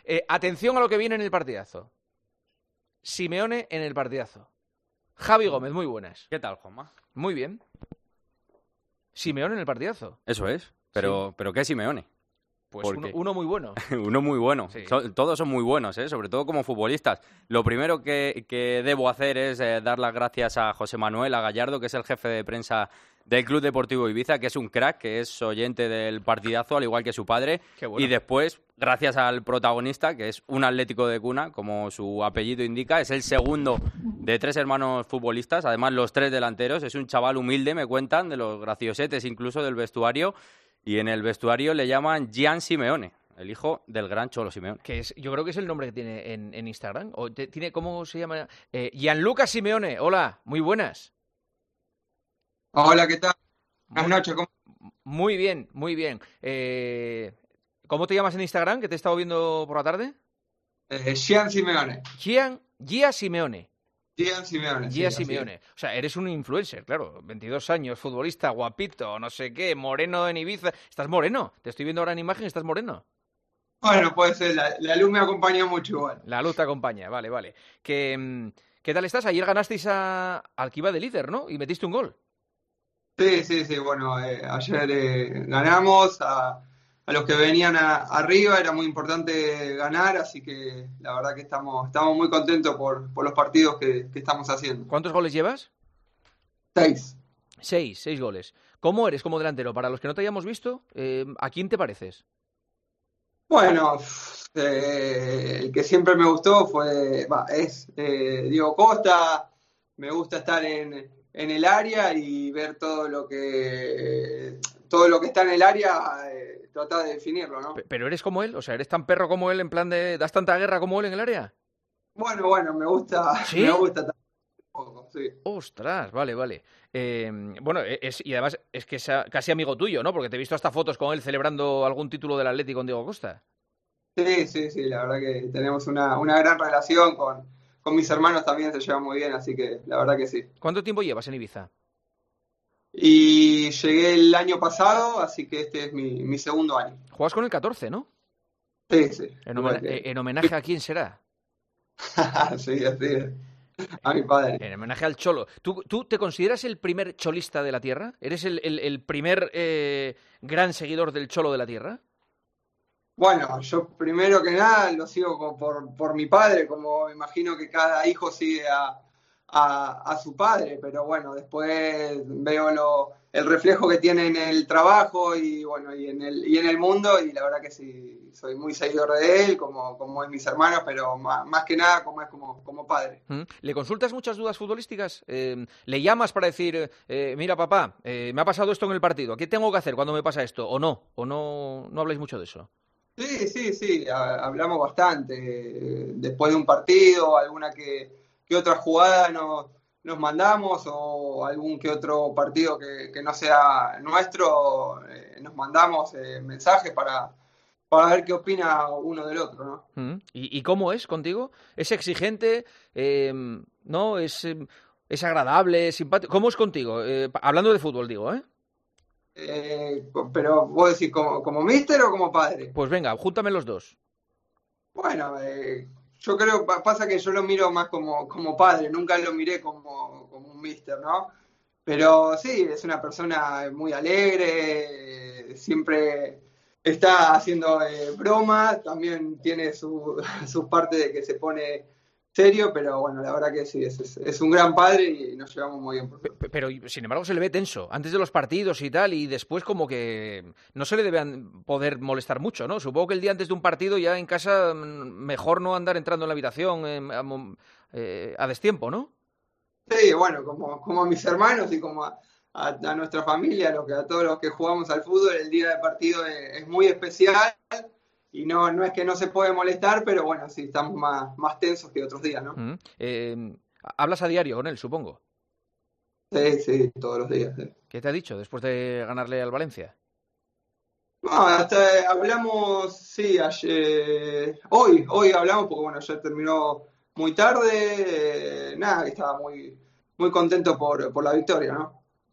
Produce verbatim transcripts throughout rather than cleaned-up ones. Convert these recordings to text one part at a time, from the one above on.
Eh, atención a lo que viene en el partidazo. Simeone en el partidazo. Javi Gómez, muy buenas. ¿Qué tal, Juanma? Muy bien. Simeone en el partidazo. Eso es. Pero, Sí. ¿pero qué Simeone? Pues uno, Porque- uno muy bueno. Uno muy bueno. Sí. So- todos son muy buenos, ¿eh? Sobre todo como futbolistas. Lo primero que, que debo hacer es eh, dar las gracias a José Manuel, a Gallardo, que es el jefe de prensa del Club Deportivo Ibiza, que es un crack, que es oyente del partidazo, al igual que su padre. Qué bueno. Y después, gracias al protagonista, que es un atlético de cuna, como su apellido indica, es el segundo de tres hermanos futbolistas, además los tres delanteros. Es un chaval humilde, me cuentan, de los graciosetes incluso del vestuario. Y en el vestuario le llaman Gian Simeone, el hijo del gran Cholo Simeone. Que es, yo creo que es el nombre que tiene en, en Instagram. O te- tiene, ¿cómo se llama? Eh, Gianluca Simeone. Hola, muy buenas. Hola, ¿qué tal? Buenas noches. ¿cómo- Muy bien, muy bien. Eh, ¿Cómo te llamas en Instagram, que te he estado viendo por la tarde? Eh, Gian Simeone. Gian, Gia Simeone. Gian Simeone. sí, Gia así Simeone. es. O sea, eres un influencer, claro. veintidós años, futbolista, guapito, no sé qué, moreno en Ibiza. Estás moreno. Te estoy viendo ahora en imagen, estás moreno. Bueno, puede ser. La, la luz me acompaña mucho igual. La luz te acompaña, vale, vale. Que, mm, ¿qué tal estás? Ayer ganasteis a, al que iba de líder, ¿no? Y metiste un gol. Sí, sí, sí. Bueno, eh, ayer eh, ganamos a, a los que venían a- arriba. Era muy importante ganar, así que la verdad que estamos, estamos muy contentos por, por los partidos que, que estamos haciendo. ¿Cuántos goles llevas? Seis. Seis, seis goles. ¿Cómo eres como delantero? Para los que no te hayamos visto, eh, ¿a quién te pareces? Bueno, eh, el que siempre me gustó fue, va, es eh, Diego Costa. Me gusta estar en, en el área y ver todo lo que todo lo que está en el área, eh, tratar de definirlo, ¿no? Pe- ¿Pero eres como él? O sea, ¿eres tan perro como él en plan de... ¿das tanta guerra como él en el área? Bueno, bueno, me gusta, ¿Sí? me gusta también un poco, sí. Ostras, vale, vale. Eh, bueno, e- es, y además es que es a- casi amigo tuyo, ¿no? Porque te he visto hasta fotos con él celebrando algún título del Atlético con Diego Costa. Sí, sí, sí, la verdad que tenemos una, una gran relación con, con mis hermanos también se llevan muy bien, así que la verdad que sí. ¿Cuánto tiempo llevas en Ibiza? Y llegué el año pasado, así que este es mi, mi segundo año. Juegas con el catorce, ¿no? Sí, sí. En, igual homena- que- eh, en homenaje a quién será. Sí, así es. A mi padre. En homenaje al Cholo. ¿Tú, tú te consideras el primer cholista de la Tierra? ¿Eres el, el- el primer eh, gran seguidor del Cholo de la Tierra? Bueno, yo primero que nada lo sigo co- por, por mi padre, como me imagino que cada hijo sigue a, a, a su padre, pero bueno, después veo lo, el reflejo que tiene en el trabajo y bueno, y en el, y en el mundo, y la verdad que sí, soy muy seguidor de él, como, como es mis hermanos, pero más, más que nada como es como, como padre. ¿Mm? ¿Le consultas muchas dudas futbolísticas? Eh, ¿Le llamas para decir, eh, mira papá, eh, me ha pasado esto en el partido, ¿qué tengo que hacer cuando me pasa esto? ¿O no? ¿O no, no habláis mucho de eso? Sí, sí, sí, ha- hablamos bastante. eh, Después de un partido, alguna que, que otra jugada nos, nos mandamos o algún que otro partido que, que no sea nuestro, eh, nos mandamos eh, mensajes para, para ver qué opina uno del otro, ¿no? ¿Mm? ¿Y, y cómo es contigo? ¿Es exigente? Eh, ¿no? ¿Es, eh, es agradable? ¿Es simpático? ¿Cómo es contigo? Eh, pa- hablando de fútbol, digo, ¿eh? Eh, co- pero vos decís, ¿como, como míster o como padre? Pues venga, júntame los dos. Bueno, eh, yo creo, pa- pasa que yo lo miro más como, como padre, nunca lo miré como, como un míster, ¿no? Pero sí, es una persona muy alegre, eh, siempre está haciendo eh, bromas, también tiene su, su parte de que se pone serio, pero bueno, la verdad que sí, es, es, es un gran padre y nos llevamos muy bien. Por Pe- pe- Pero, sin embargo, se le ve tenso antes de los partidos y tal, y después como que no se le debe an- poder molestar mucho, ¿no? Supongo que el día antes de un partido ya en casa mm, mejor no andar entrando en la habitación eh, a, mo- eh, a destiempo, ¿no? Sí, bueno, como, como a mis hermanos y como a, a, a nuestra familia, lo que, a todos los que jugamos al fútbol, el día de partido es, es muy especial y no, no es que no se puede molestar, pero bueno, sí, estamos más, más tensos que otros días, ¿no? Mm. Eh, hablas a diario con él, supongo. Sí, sí, todos los días. Sí. ¿Qué te ha dicho después de ganarle al Valencia? No, hasta hablamos, sí, ayer, hoy, hoy hablamos porque bueno, ayer terminó muy tarde, eh, nada, que estaba muy, muy contento por, por la victoria, ¿no?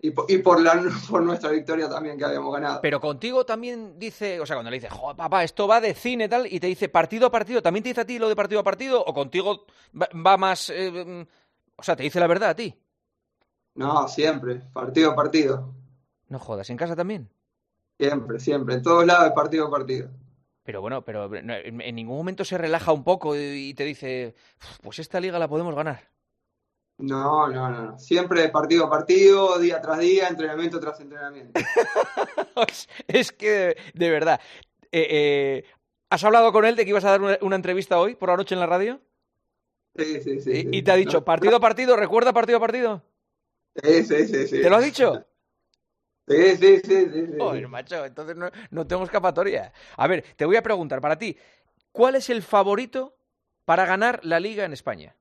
Y por, y por, la, por nuestra victoria también que habíamos ganado. Pero contigo también dice, o sea, cuando le dice, joder, papá, esto va de cine tal, y te dice partido a partido, ¿también te dice a ti lo de partido a partido? ¿O contigo va, va más, eh, o sea, te dice la verdad a ti? No, siempre, partido a partido. No jodas, ¿en casa también? Siempre, siempre, en todos lados, partido a partido. Pero bueno, pero en ningún momento se relaja un poco y te dice, pues esta liga la podemos ganar. No, no, no. Siempre partido a partido, día tras día, entrenamiento tras entrenamiento. Es que, de verdad. Eh, eh, ¿Has hablado con él de que ibas a dar una, una entrevista hoy por la noche en la radio? Sí, sí, sí. ¿Y, sí. y te ha dicho, no, partido a partido, recuerda partido a partido? Sí, sí, sí, sí. ¿Te lo ha dicho? Sí, sí, sí, sí, sí. Joder, macho, entonces no, no tengo escapatoria. A ver, te voy a preguntar, para ti, ¿cuál es el favorito para ganar la Liga en España?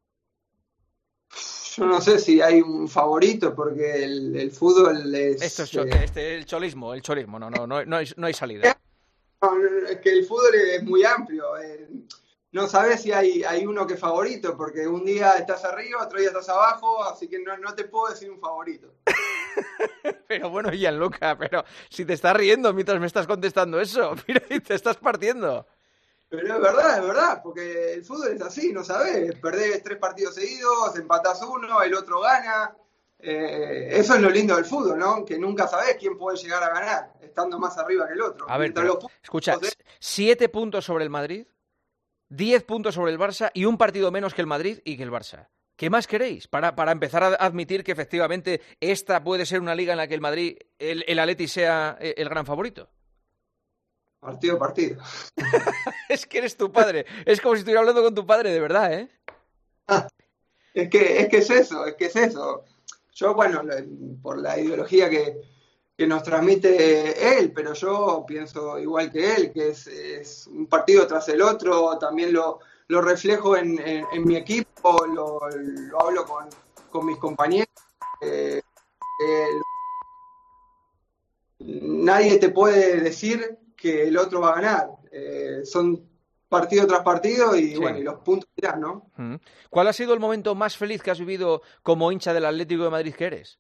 Yo no sé si hay un favorito, porque el, el fútbol es... Esto es cho- eh, este, el cholismo, el cholismo, no, no, no, no, hay, no hay salida. no, no, es que el fútbol es muy amplio. Eh, no sabes si hay, hay uno que es favorito, porque un día estás arriba, otro día estás abajo, así que no, no te puedo decir un favorito. Pero bueno, Gianluca, pero si te estás riendo mientras me estás contestando eso, mira, y te estás partiendo. Pero es verdad, es verdad, porque el fútbol es así, no sabes, perdés tres partidos seguidos, empatás uno, el otro gana. Eh, eso es lo lindo del fútbol, ¿no? Que nunca sabés quién puede llegar a ganar, estando más arriba que el otro. A ver, Mientras pero, los puntos, escucha, ¿eh? siete puntos sobre el Madrid, diez puntos sobre el Barça y un partido menos que el Madrid y que el Barça. ¿Qué más queréis para, para empezar a admitir que efectivamente esta puede ser una liga en la que el Madrid, el, el Atleti sea el gran favorito? Partido a partido. Es que eres tu padre. Es como si estuviera hablando con tu padre, de verdad, ¿eh? Es que, es que es eso, es que es eso. Yo, bueno, por la ideología que, que nos transmite él, pero yo pienso igual que él, que es, es un partido tras el otro, también lo, lo reflejo en, en, en mi equipo, lo, lo hablo con, con mis compañeros. Eh, eh, nadie te puede decir que el otro va a ganar. Eh, son partido tras partido y, sí, bueno, y los puntos irán, ¿no? ¿Cuál ha sido el momento más feliz que has vivido como hincha del Atlético de Madrid que eres?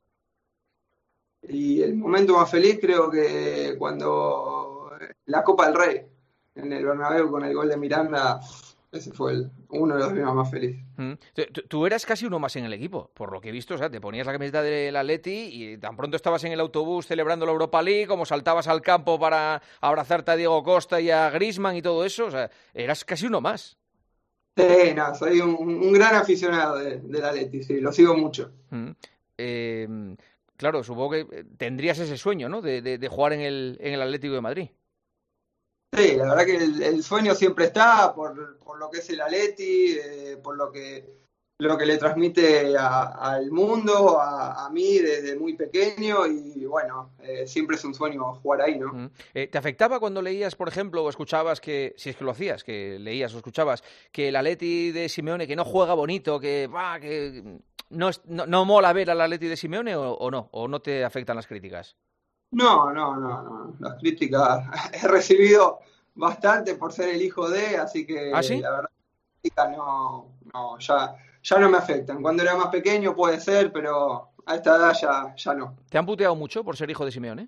Y el momento más feliz creo que cuando la Copa del Rey en el Bernabéu con el gol de Miranda, ese fue el, uno de los días más felices. Mm. Tú, tú eras casi uno más en el equipo, por lo que he visto, o sea, te ponías la camiseta del Atleti y tan pronto estabas en el autobús celebrando la Europa League, como saltabas al campo para abrazarte a Diego Costa y a Griezmann y todo eso, o sea, eras casi uno más. Sí, no, soy un, un gran aficionado de, del Atleti, sí, lo sigo mucho. Mm. Eh, claro, supongo que tendrías ese sueño, ¿no?, de, de, de jugar en el, en el Atlético de Madrid. Sí, la verdad que el, el sueño siempre está por, por lo que es el Atleti, eh, por lo que, lo que le transmite a, al mundo, a, a mí desde muy pequeño y bueno, eh, siempre es un sueño jugar ahí, ¿no? Mm. Eh, ¿Te afectaba cuando leías, por ejemplo, o escuchabas que, si es que lo hacías, que leías o escuchabas, que el Atleti de Simeone, que no juega bonito, que, bah, que no, no, no mola ver al Atleti de Simeone o, o no? ¿O no te afectan las críticas? No, no, no, no. Las críticas he recibido bastante por ser el hijo de, así que ¿Ah, sí? la verdad las críticas no, no ya, ya no me afectan. Cuando era más pequeño puede ser, pero a esta edad ya, ya no. ¿Te han puteado mucho por ser hijo de Simeone?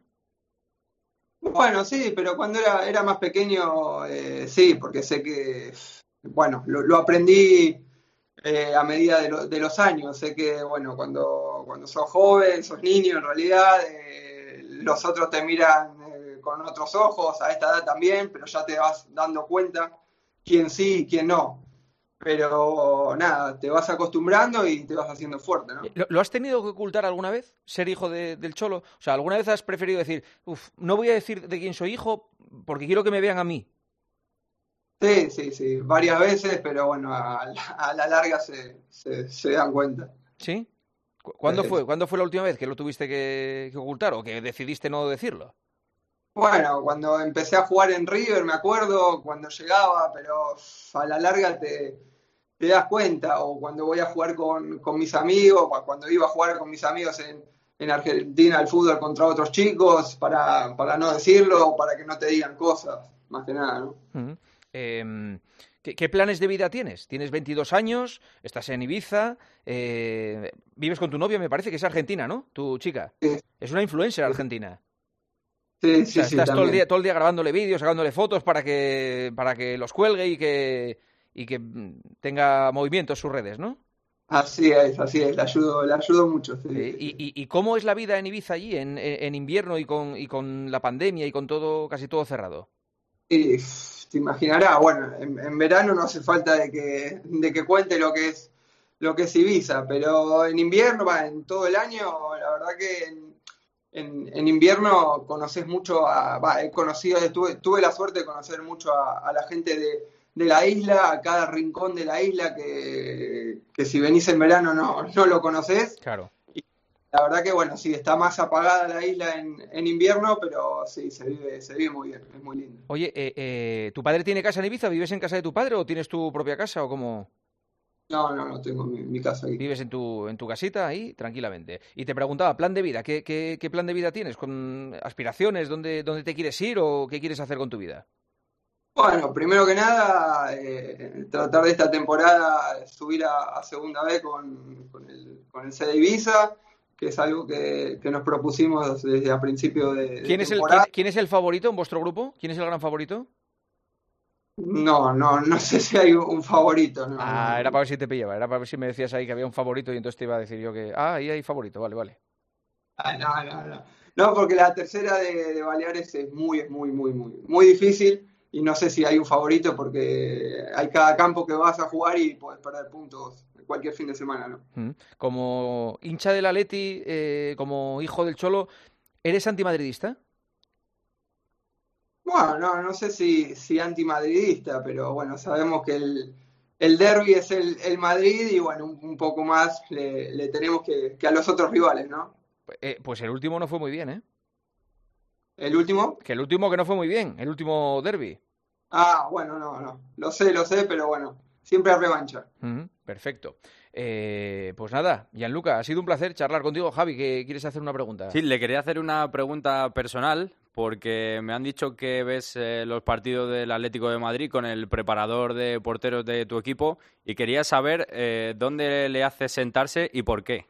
Bueno, sí, pero cuando era, era más pequeño, eh, sí, porque sé que, bueno, lo, lo aprendí eh, a medida de, lo, de los años. Sé que, bueno, cuando, cuando sos joven, sos niño en realidad, eh, los otros te miran eh, con otros ojos, a esta edad también, pero ya te vas dando cuenta quién sí y quién no. Pero nada, te vas acostumbrando y te vas haciendo fuerte, ¿no? ¿Lo, lo has tenido que ocultar alguna vez, ser hijo de, del Cholo? O sea, ¿alguna vez has preferido decir, uff, no voy a decir de quién soy hijo porque quiero que me vean a mí? Sí, sí, sí, varias veces, pero bueno, a, a la larga se, se, se dan cuenta. ¿Sí? ¿Cuándo fue? ¿Cuándo fue la última vez que lo tuviste que, que ocultar o que decidiste no decirlo? Bueno, cuando empecé a jugar en River, me acuerdo, cuando llegaba, pero a la larga te, te das cuenta, o cuando voy a jugar con, con mis amigos, o cuando iba a jugar con mis amigos en, en Argentina al fútbol contra otros chicos, para, para no decirlo, o para que no te digan cosas, más que nada, ¿no? Uh-huh. Eh, ¿qué, ¿Qué planes de vida tienes? Tienes veintidós años, estás en Ibiza, eh, vives con tu novia, me parece que es argentina, ¿no? Tu chica. Sí. Es una influencer argentina. Sí, O sí, sea, sí, estás todo el también. día, todo el día grabándole vídeos, sacándole fotos para que, para que los cuelgue y que, y que mm, tenga movimiento en sus redes, ¿no? Así es, así es, le ayudo, le ayudo mucho, sí, Sí. sí, ¿Y, sí. y, y cómo es la vida en Ibiza allí, en, en- en invierno y con, y con la pandemia y con todo, casi todo cerrado? Y pff, te imaginarás, bueno, en, en verano no hace falta de que, de que cuente lo que es, lo que es Ibiza, pero en invierno, va, en todo el año, la verdad que en, en, en invierno conoces mucho a, va, he conocido, tuve, tuve la suerte de conocer mucho a, a la gente de, de la isla, a cada rincón de la isla que, que si venís en verano no, no lo conocés. Claro. La verdad que bueno, sí, está más apagada la isla en, en invierno, pero sí, se vive, se vive muy bien, es muy lindo. Oye, eh, eh, ¿tu padre tiene casa en Ibiza? ¿Vives en casa de tu padre o tienes tu propia casa o cómo? No, no, no tengo mi, mi casa aquí. Vives en tu, en tu casita ahí tranquilamente. Y te preguntaba, plan de vida, ¿qué, qué, ¿qué plan de vida tienes? ¿Con aspiraciones? ¿Dónde, ¿Dónde te quieres ir o qué quieres hacer con tu vida? Bueno, primero que nada, eh, tratar de esta temporada subir a, a segunda B con, con el, con el C D Ibiza, que es algo que, que nos propusimos desde a principio de, de ¿Quién es el, quién, temporada. quién es el favorito en vuestro grupo? ¿Quién es el gran favorito? No, no, no sé si hay un favorito, no, no, Ah, era no. para ver si te pillaba, era para ver si me decías ahí que había un favorito y entonces te iba a decir yo que, ah, ahí hay favorito, vale, vale. Ah, no, no, no. No, porque la tercera de, de Baleares es muy, es muy, muy, muy, muy difícil y no sé si hay un favorito porque hay cada campo que vas a jugar y puedes perder puntos cualquier fin de semana, ¿no? Mm. Como hincha del Atleti, eh, como hijo del Cholo, ¿eres antimadridista? Bueno, no, no sé si, si antimadridista, pero bueno, sabemos que el, el derbi es el, el Madrid y bueno, un, un poco más le, le tenemos que, que a los otros rivales, ¿no? Eh, pues el último no fue muy bien, ¿eh? El último. Que el último que no fue muy bien, el último derbi. Ah, bueno, no, no. Lo sé, lo sé, pero bueno, siempre hay revancha. Ujú, perfecto. Eh, pues nada, Gianluca, ha sido un placer charlar contigo. Javi, que quieres hacer una pregunta. Sí, le quería hacer una pregunta personal porque me han dicho que ves eh, los partidos del Atlético de Madrid con el preparador de porteros de tu equipo y quería saber eh, dónde le haces sentarse y por qué.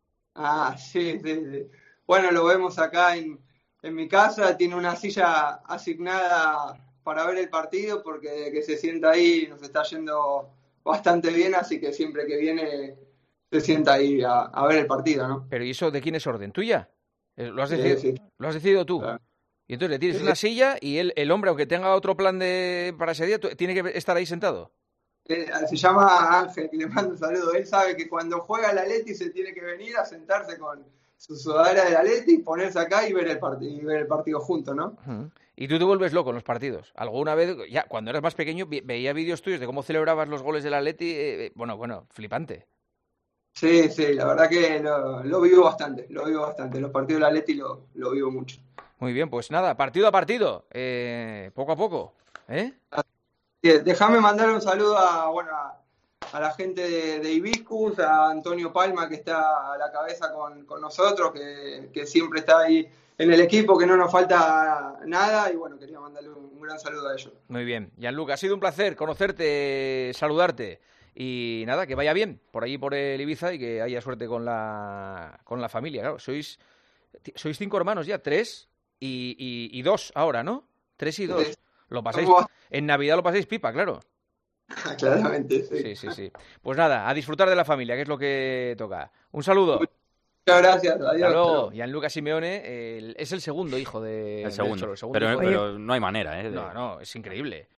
Ah, sí, sí, sí. Bueno, lo vemos acá en, en mi casa, tiene una silla asignada para ver el partido porque desde que se sienta ahí nos está yendo bastante bien, así que siempre que viene se sienta ahí a, a ver el partido, ¿no? Pero ¿y eso de quién es orden? ¿Tuya? Eh, ¿Lo has Sí, decidido, sí, lo has decidido tú? claro. Y entonces le tienes Sí, una silla y él, el hombre, aunque tenga otro plan de para ese día, tú- tiene que estar ahí sentado. Eh, se llama Ángel, que le mando un saludo. Él sabe que cuando juega el Atleti se tiene que venir a sentarse con su sudadera del Atleti, ponerse acá y ver el, part- y ver el partido juntos, ¿no? Ujú. Y tú te vuelves loco en los partidos. Alguna vez, ya cuando eras más pequeño, vi- veía vídeos tuyos de cómo celebrabas los goles del Atleti. eh, eh, bueno, bueno, flipante. Sí, sí, la verdad que lo, lo vivo bastante, lo vivo bastante. Los partidos del Atleti lo, lo vivo mucho. Muy bien, pues nada, partido a partido, eh, poco a poco, ¿eh? Eh, Déjame mandar un saludo a, bueno, a, a la gente de, de Hibiscus, a Antonio Palma, que está a la cabeza con, con nosotros, que, que siempre está ahí en el equipo, que no nos falta nada, y bueno, quería mandarle un, un gran saludo a ellos. Muy bien. Gianluca, ha sido un placer conocerte, saludarte. Y nada, que vaya bien por allí por el Ibiza y que haya suerte con la, con la familia. Claro, sois, sois cinco hermanos ya, tres y, y, y dos ahora, ¿no? Tres y dos. Lo pasáis, Somos- en Navidad lo pasáis pipa, claro. Claramente, sí. Sí, sí, sí. Pues nada, a disfrutar de la familia, que es lo que toca. Un saludo. Muchas gracias, Hasta adiós. luego. Gianluca Simeone el- es el segundo hijo de, El del segundo. Cholo, el segundo Pero, hijo de- pero no hay manera, ¿eh? de- No, no, es increíble.